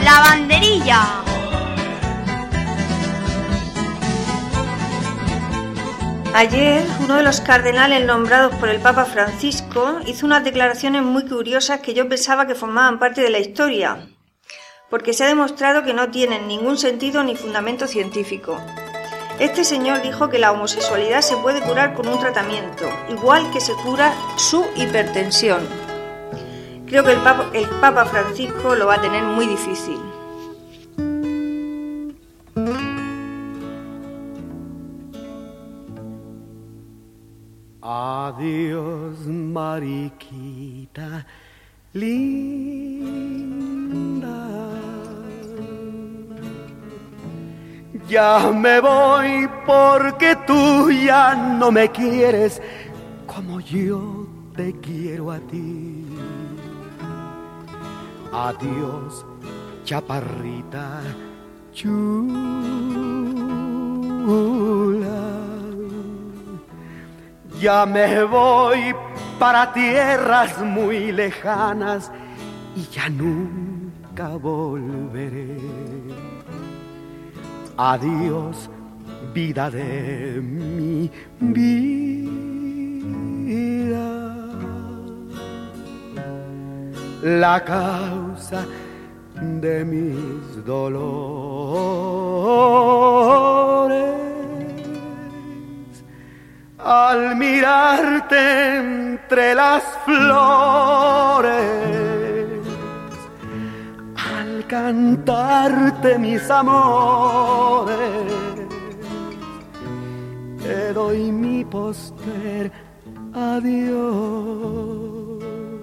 La banderilla. Ayer, uno de los cardenales nombrados por el Papa Francisco hizo unas declaraciones muy curiosas que yo pensaba que formaban parte de la historia, porque se ha demostrado que no tienen ningún sentido ni fundamento científico. Este señor dijo que la homosexualidad se puede curar con un tratamiento, igual que se cura su hipertensión. Creo que el Papa Francisco lo va a tener muy difícil. Adiós, mariquita linda. Ya me voy porque tú ya no me quieres como yo te quiero a ti. Adiós, chaparrita chula. Ya me voy para tierras muy lejanas y ya nunca volveré. Adiós, vida de mi vida. La causa de mis dolores. Al mirarte entre las flores, al cantarte mis amores, te doy mi postrer adiós.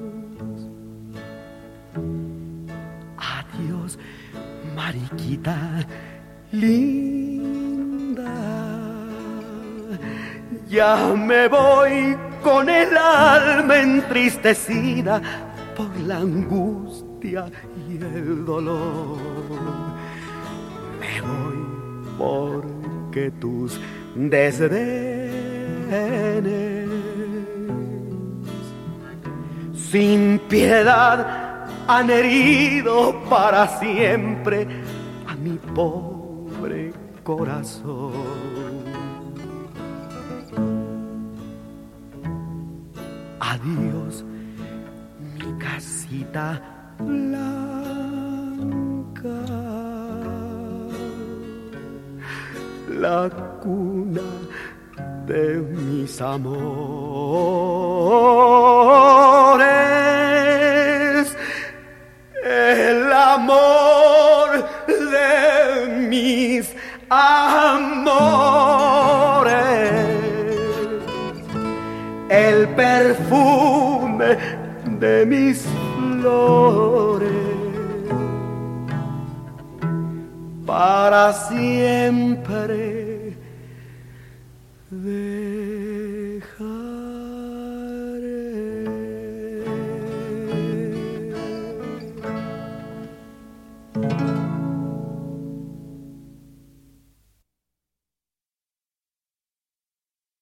Adiós, mariquita linda. Ya me voy con el alma entristecida por la angustia y el dolor. Me voy porque tus desdenes sin piedad han herido para siempre a mi pobre corazón. Adiós, mi casita blanca, la cuna de mis amores, el amor de mis amores. El perfume de mis flores, para siempre de